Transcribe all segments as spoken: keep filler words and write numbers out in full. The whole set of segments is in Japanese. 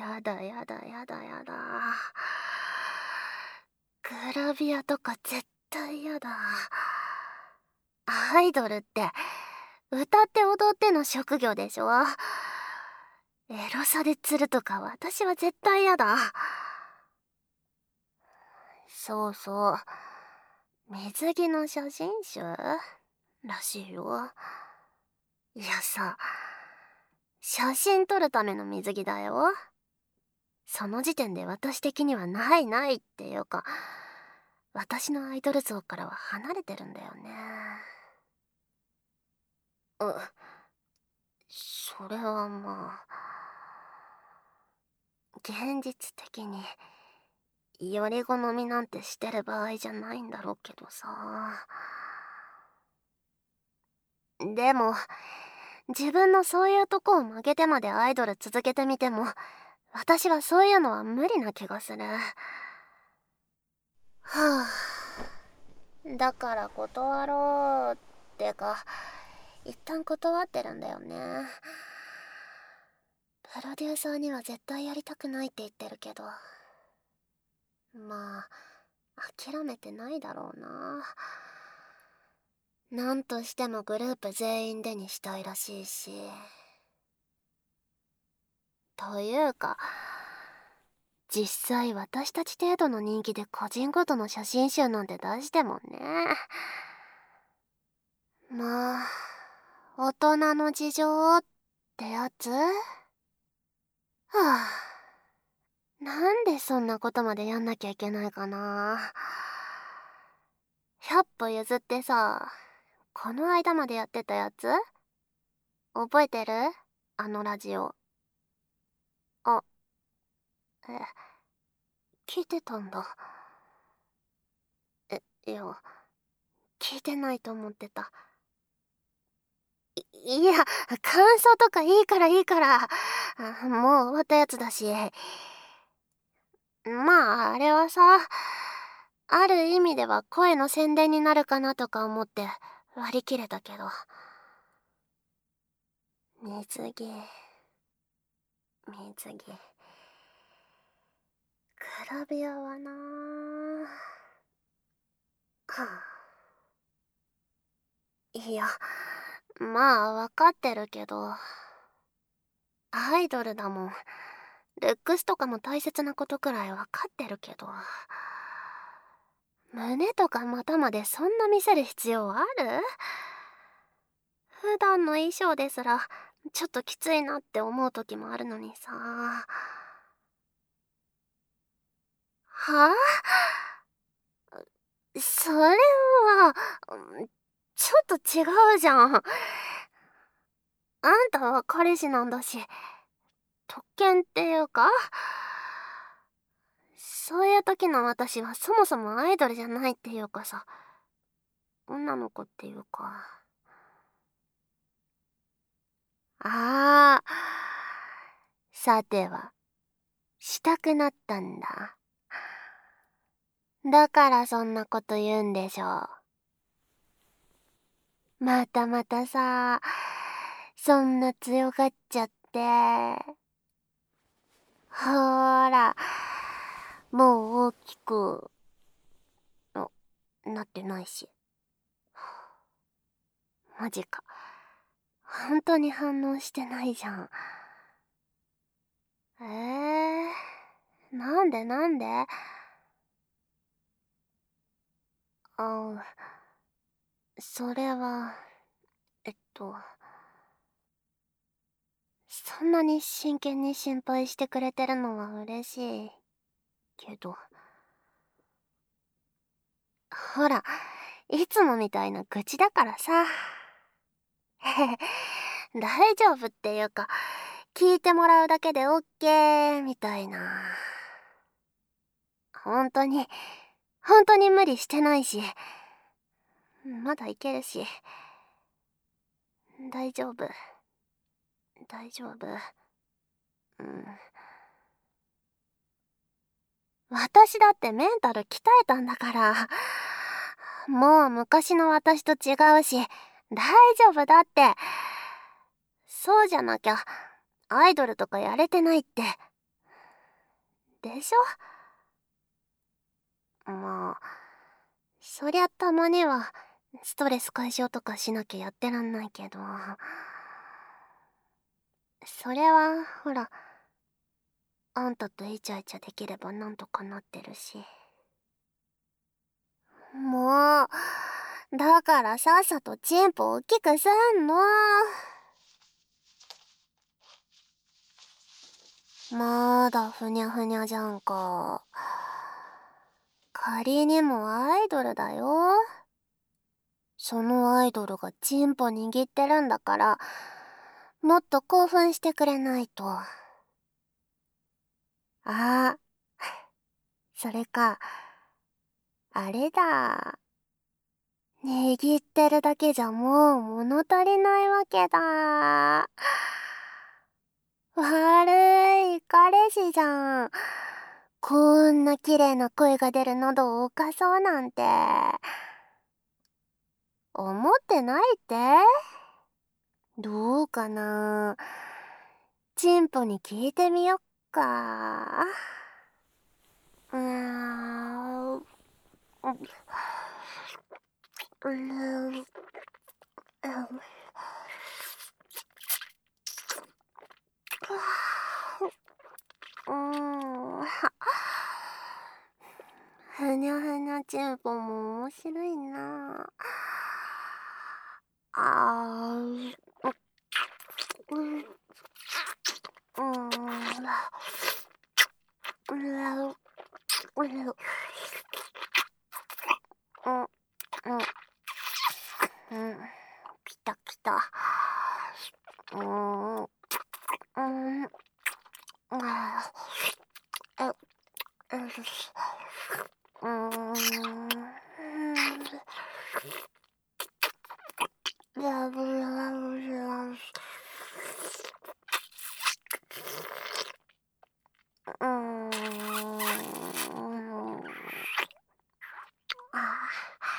やだやだやだやだ。グラビアとか絶対やだ。アイドルって歌って踊っての職業でしょ。エロさで釣るとか私は絶対やだ。そうそう、水着の写真集らしいよ。いやさ、写真撮るための水着だよ。その時点で私的にはないないっていうか、私のアイドル像からは離れてるんだよね。うそれはまあ現実的により好みなんてしてる場合じゃないんだろうけどさ。でも自分のそういうとこを曲げてまでアイドル続けてみても、私はそういうのは無理な気がする。はあ、だから断ろうってか、一旦断ってるんだよね。プロデューサーには絶対やりたくないって言ってるけど、まあ諦めてないだろうな。なんとしてもグループ全員でにしたいらしいし。というか実際私たち程度の人気で個人ごとの写真集なんて出してもね。まあ大人の事情ってやつ。はあ、なんでそんなことまでやんなきゃいけないかな。ひゃっぽ譲ってさ、この間までやってたやつ覚えてる？あのラジオ。あ、え、聞いてたんだ。え、いや、聞いてないと思ってた。い、いや、感想とかいいからいいから。あ、もう終わったやつだし。まあ、あれはさ、ある意味では声の宣伝になるかなとか思って割り切れたけど。水着、水着。グラビアはなぁ。はあ、いや、まあわかってるけど、アイドルだもん。ルックスとかも大切なことくらいわかってるけど、胸とか股までそんな見せる必要ある？普段の衣装ですらちょっときついなって思う時もあるのにさ。はあ？それはちょっと違うじゃん。あんたは彼氏なんだし、特権っていうか、そういう時の私はそもそもアイドルじゃないっていうかさ、女の子っていうか。ああ、さてはしたくなったんだ。だからそんなこと言うんでしょう。またまたさ、そんな強がっちゃって。ほーら、もう大きくあなってないし。マジか、本当に反応してないじゃん。えー、なんでなんで？あ、それはえっとそんなに真剣に心配してくれてるのは嬉しいけど、ほらいつもみたいな愚痴だからさ。大丈夫っていうか、聞いてもらうだけでオッケーみたいな。本当に本当に無理してないし、まだいけるし。大丈夫大丈夫。うん、私だってメンタル鍛えたんだから。もう昔の私と違うし大丈夫だって。そうじゃなきゃアイドルとかやれてないって。 でしょ。まあ、そりゃたまにはストレス解消とかしなきゃやってらんないけど、それはほら、あんたとイチャイチャできればなんとかなってるし。もう、だからさっさとチンポ大きくすんの。まだふにゃふにゃじゃんか。仮にもアイドルだよ。そのアイドルがチンポ握ってるんだから、もっと興奮してくれないと。ああ、それか、あれだ。握ってるだけじゃもう物足りないわけだ。悪い彼氏じゃん。こんな綺麗な声が出る喉を犯そうなんて。思ってないって？どうかな。チンポに聞いてみよっか。うーん。うーん。うーん。ふにゃふにゃチンポも面白いな。あー。うん。うん。うん。うん。うん。きたきた。うーん。うん。あー。え、よし。うーん。ラブラブラブ。うーん。あ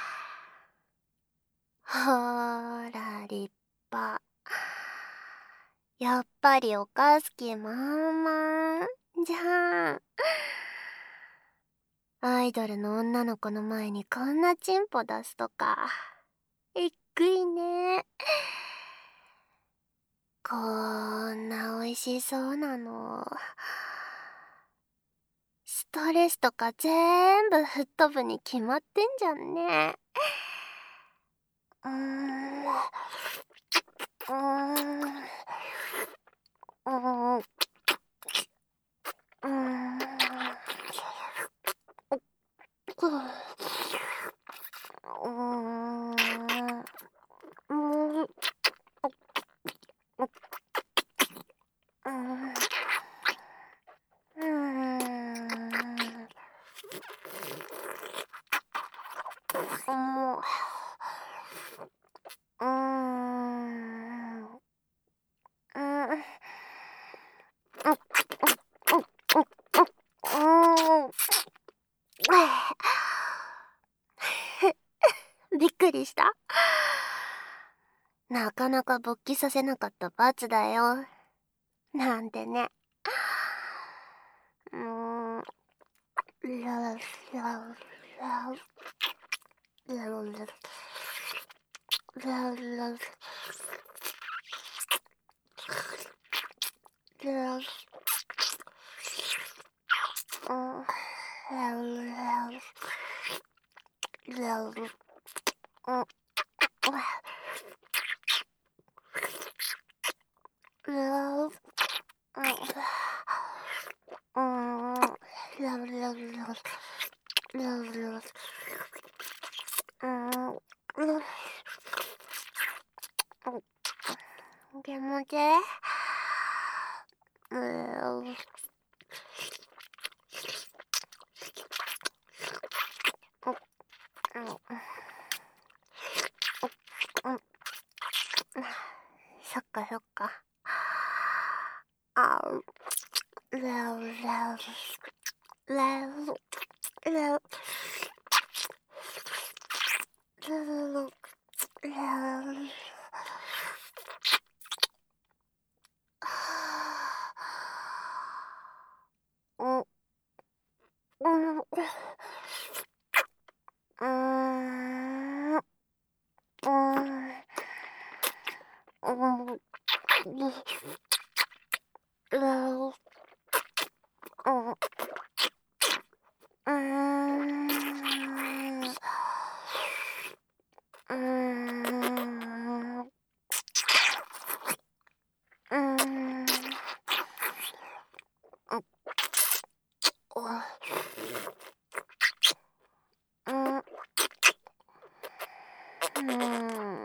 ー。ほーら、立派。やっぱりお母すきまんまんじゃん。アイドルの女の子の前にこんなチンポ出すとか。えっくいね。こんな美味しそうなの。ストレスとか全部吹っ飛ぶに決まってんじゃんね。うーん。うーん。うーん。うーん。うーん。うん。うん。うん。もう。うーん。うん。びっくりした？なかなか勃起させなかった罰だよ。なんてね。うーん。ララララララララ気持ちいい。うん。そっかそっか。あう。ラウラウ。ラウ。ラウ。ラウ。ラウ。うん。 うーん。うーん。うーん。うおうん。うーん。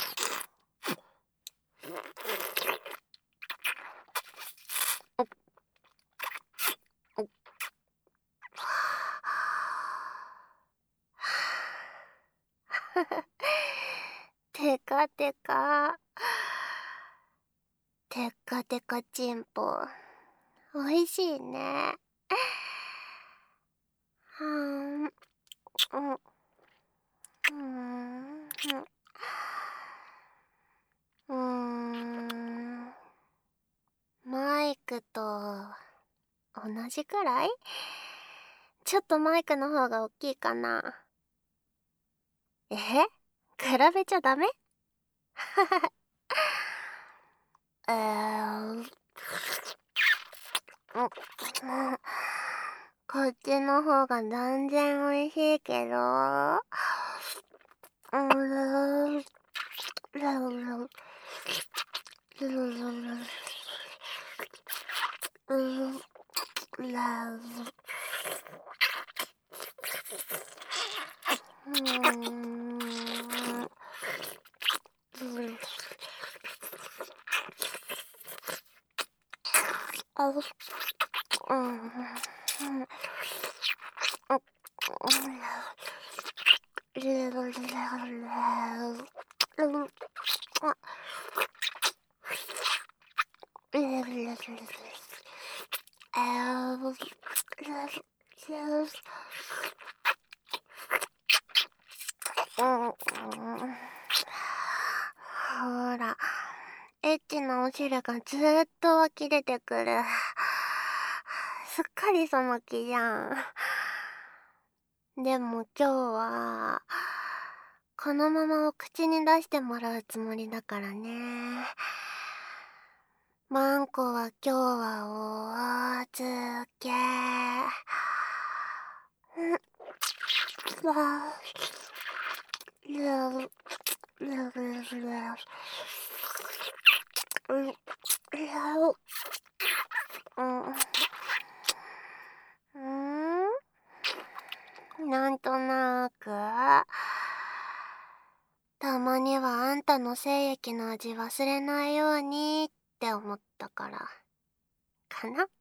おおテカテカ。テカテカチンポ。おいしいね。はーん。うん。うーん。うーん。マイクと同じくらい？ちょっとマイクの方が大きいかな。え？比べちゃダメ？えー、うん、こっちの方が断然美味しいけど。うーん。ほら、エッチなお汁がずーっと湧き出てくる。すっかりその気じゃん。でも今日は、このままお口に出してもらうつもりだからね。マンコは今日はお預け。うん。わー。うん、なんとなくたまにはあんたの精液の味忘れないようにって思ったからかな。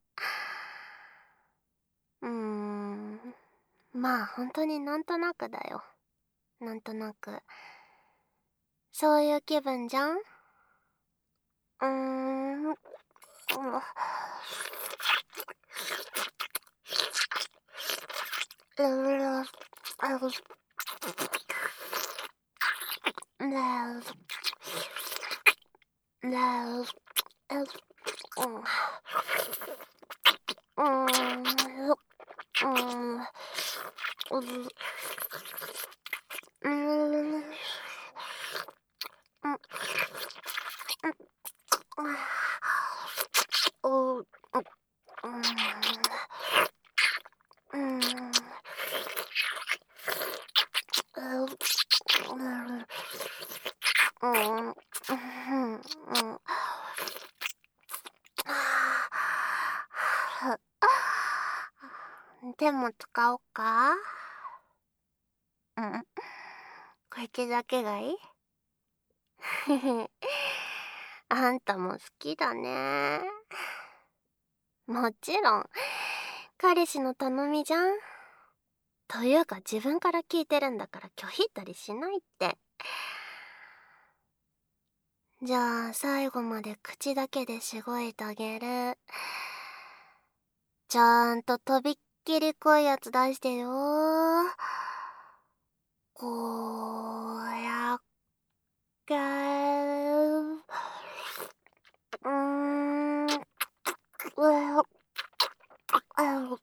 うーん、まあ本当になんとなくだよ。なんとなくそういう気分じゃん。うーん。手も使おうか。うん。こっちだけがいい？あんたも好きだね。もちろん、彼氏の頼みじゃん。というか自分から聞いてるんだから拒否ったりしないって。じゃあ最後まで口だけでしごいてあげる。ちゃんととびっきり濃いやつ出してよ。こうやっけー。うーん。うわうう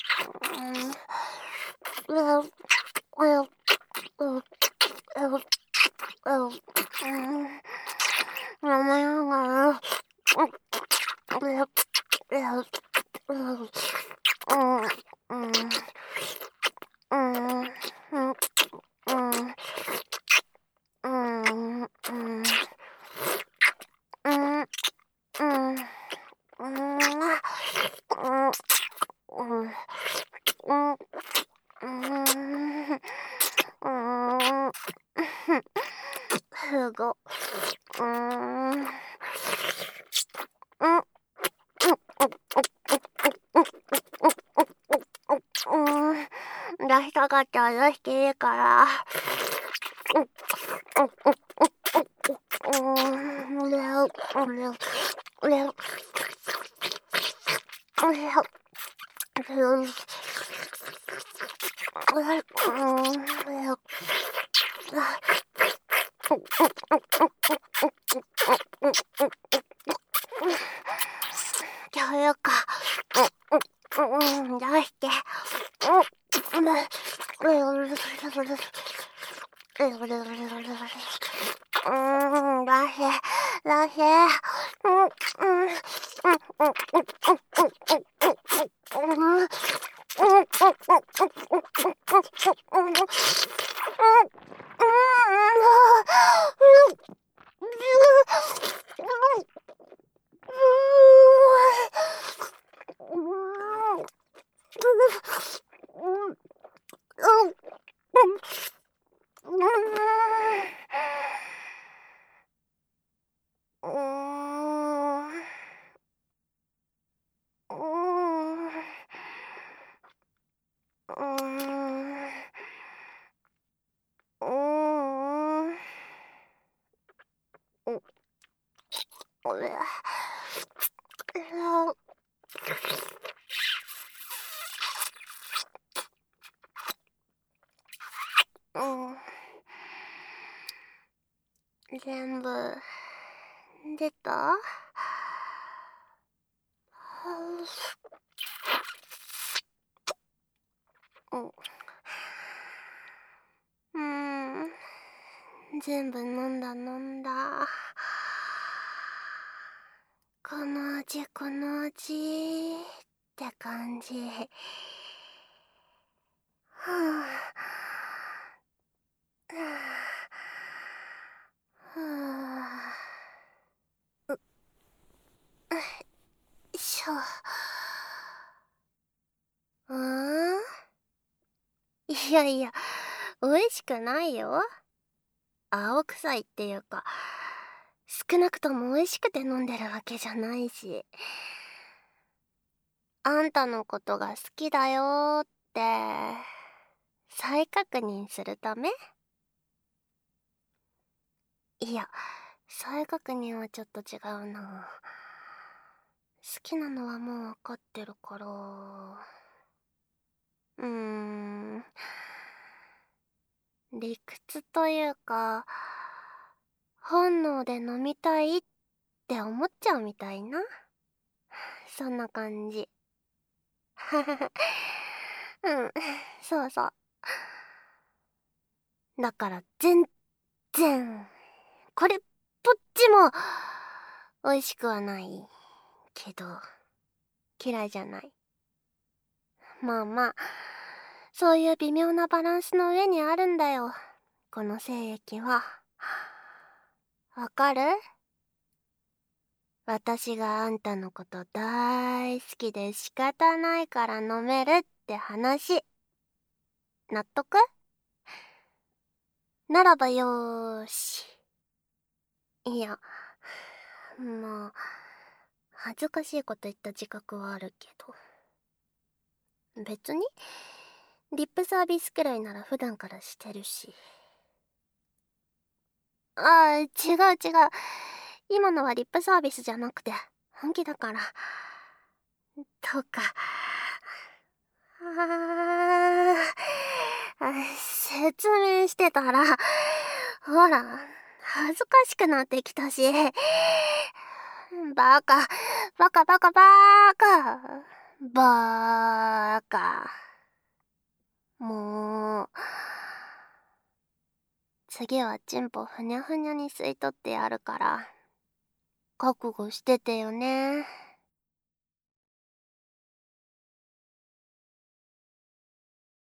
うううううううん。やめながらふご。うーん。出したかったら出していいから。というか、出して。うん、出せ、出せ。全部出た？うん、全部飲んだ飲んだ。この味この味って感じ。はあ、はあ、うっしょ。うーん、いやいや、美味しくないよ。青臭いっていうか、少なくとも美味しくて飲んでるわけじゃないし。あんたのことが好きだよーって再確認するため？いや、再確認はちょっと違うな。好きなのはもう分かってるから。うーん、理屈というか、本能で飲みたいって思っちゃうみたいな。そんな感じ。うん、そうそう。だから全然、これっぽっちも美味しくはないけど、嫌いじゃない。まあまあ、そういう微妙なバランスの上にあるんだよ、この精液は。わかる？私があんたのこと大好きで仕方ないから飲めるって話。納得？ならばよーし。いや、まあ、恥ずかしいこと言った自覚はあるけど。別に、リップサービスくらいなら普段からしてるし。ああ、違う違う。今のはリップサービスじゃなくて、本気だから。とか。ああ、説明してたら、ほら、恥ずかしくなってきたし。バカ、バカバカバーカ。バーカ。もう、次はチンポふにゃふにゃに吸い取ってやるから。 覚悟しててよね。